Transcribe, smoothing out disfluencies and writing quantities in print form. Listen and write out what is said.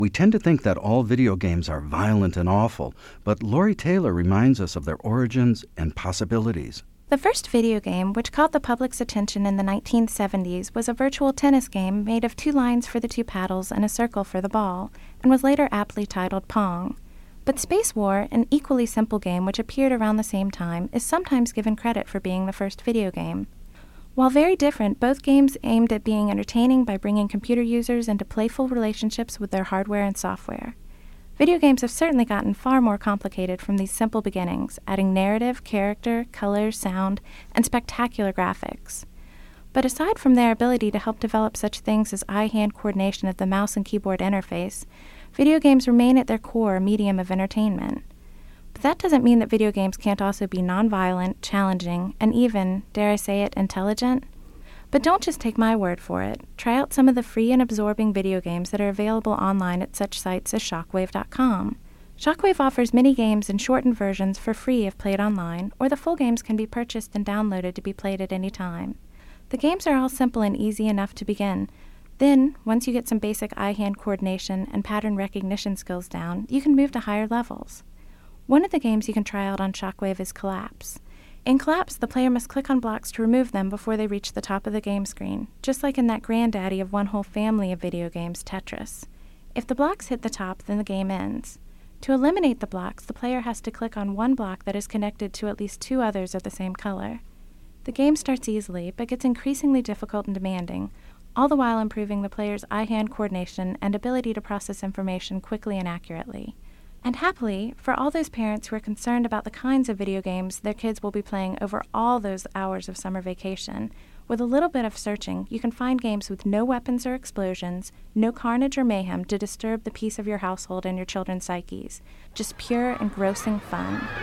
We tend to think that all video games are violent and awful, but Lori Taylor reminds us of their origins and possibilities. The first video game, which caught the public's attention in the 1970s, was a virtual tennis game made of 2 lines for the 2 paddles and a circle for the ball, and was later aptly titled Pong. But Space War, an equally simple game which appeared around the same time, is sometimes given credit for being the first video game. While very different, both games aimed at being entertaining by bringing computer users into playful relationships with their hardware and software. Video games have certainly gotten far more complicated from these simple beginnings, adding narrative, character, color, sound, and spectacular graphics. But aside from their ability to help develop such things as eye-hand coordination of the mouse and keyboard interface, video games remain at their core a medium of entertainment. But that doesn't mean that video games can't also be nonviolent, challenging, and even, dare I say it, intelligent. But don't just take my word for it. Try out some of the free and absorbing video games that are available online at such sites as Shockwave.com. Shockwave offers mini games and shortened versions for free if played online, or the full games can be purchased and downloaded to be played at any time. The games are all simple and easy enough to begin. Then, once you get some basic eye-hand coordination and pattern recognition skills down, you can move to higher levels. One of the games you can try out on Shockwave is Collapse. In Collapse, the player must click on blocks to remove them before they reach the top of the game screen, just like in that granddaddy of one whole family of video games, Tetris. If the blocks hit the top, then the game ends. To eliminate the blocks, the player has to click on one block that is connected to at least 2 others of the same color. The game starts easily, but gets increasingly difficult and demanding, all the while improving the player's eye-hand coordination and ability to process information quickly and accurately. And happily, for all those parents who are concerned about the kinds of video games their kids will be playing over all those hours of summer vacation, with a little bit of searching, you can find games with no weapons or explosions, no carnage or mayhem to disturb the peace of your household and your children's psyches. Just pure, engrossing fun.